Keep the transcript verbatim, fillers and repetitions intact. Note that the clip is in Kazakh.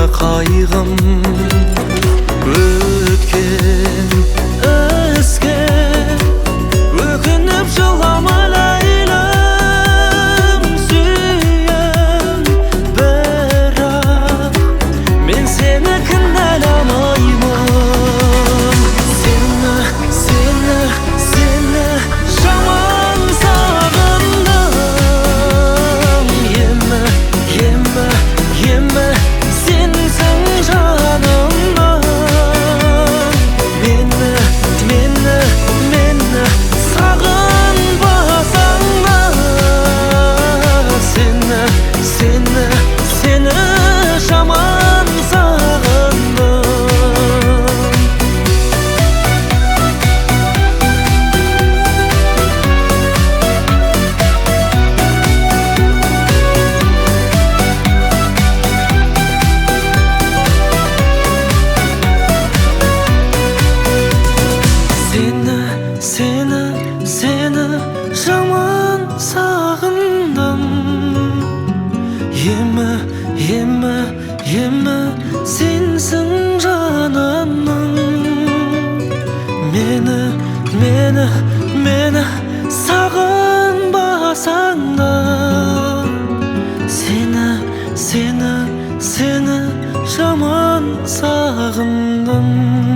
қайғым. Өткен іске өкініп жылама ләйлім, сүйем бірақ мен сені кінәламаймын. Сені, сені, сені жаман сағындым. Емі, емі, емі сенсің жанымның. Мені, мені, мені сағынбасаң да, сені, сені, сені жаман сағындым. Сені, сені, сені жаман сағындым. Емі, емі, емі сенсің жанымның. Мені, мені, мені сағынбасаң да, сені, сені, сені жаман сағындым.